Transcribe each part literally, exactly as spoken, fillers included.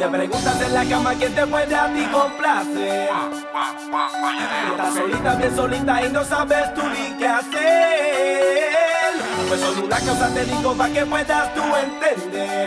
te preguntas en la cama quién te puede a ti complacer, estás solita, bien solita y no sabes tú ni qué hacer, pues son una causa te digo pa' que puedas tú entender,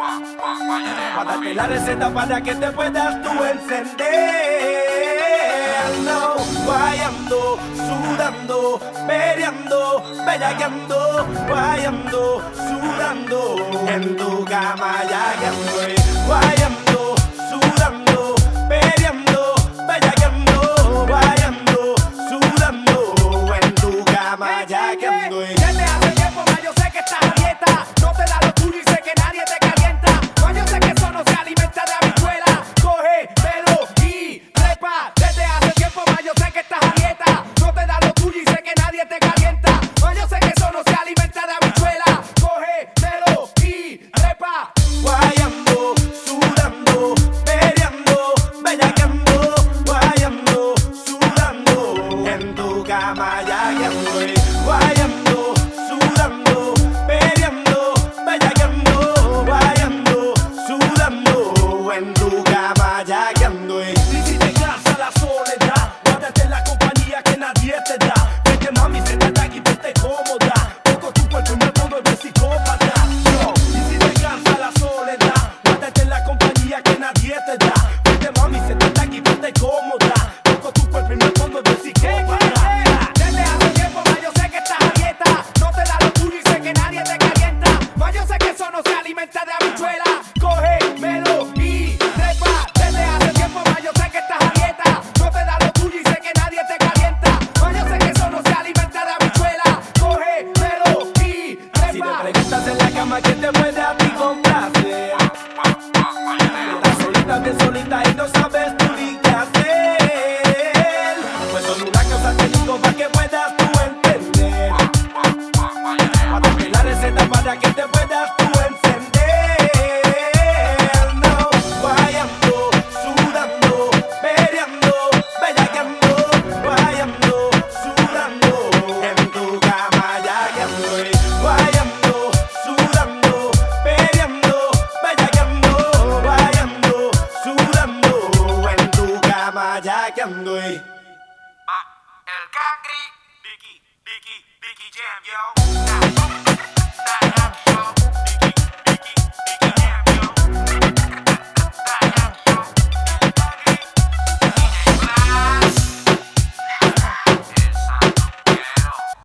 pa' darte la receta para que te puedas tú encender. No, guayando, sudando, peleando, bellaqueando, guayando, sudando, en tu cama ya que ando, guayando, sudando, peleando, bellaqueando, guayando, sudando, en tu cama ya que ando. Desde hace tiempo más yo sé que estás a dieta, no te da lo tuyo y sé que nadie te calienta, más yo sé que eso no se alimenta de habichuela, coge, pelo y trepa. Desde hace tiempo más yo sé que estás a dieta, no te da lo tuyo y sé que nadie te calienta, más yo sé que eso no se alimenta de habichuela, coge, pelo y trepa. Guayando, sudando, peleando, bellaqueando, guayando, sudando, en tu cama ya que ando. Guayando, sudando, peleando, bellaqueando, guayando, sudando, en tu cama ya que ando. Y si te cansa la soledad, guárdate en la compañía que nadie te da. Vete mami, siéntate aquí, ponte cómoda. Toco tu cuerpo y me pongo de psicópata. Yo. Y si te cansa la soledad, guárdate en la compañía que nadie te da. Vete mami, siéntate aquí, ponte cómoda. Toco tu cuerpo y me pongo de psicópata. Desde hace tiempo más yo sé que estás a dieta, no te da lo tuyo y sé que nadie te calienta, más yo sé que eso no se alimenta de habichuela, coge, melo y trepa. Desde hace tiempo más yo sé que estás a dieta, no te da lo tuyo y sé que nadie te calienta, más yo sé que eso no se alimenta de habichuela, coge, melo y trepa. Si te preguntas en la cama quién te puede a ti complacer, estás solita, bien solita y no sabes tú ni qué hacer, pues son una causa te digo pa' que puedas tú entender, pa' darte la receta para que te puedas tú encender. No, guayando, sudando, peleando, bellaqueando, guayando, sudando, en tu cama ya que ando. Guayando, sudando, peleando, bellaqueando, guayando, sudando, en tu cama ya que ando. El Cangri, Vicky, Vicky, Vicky Jam, yo.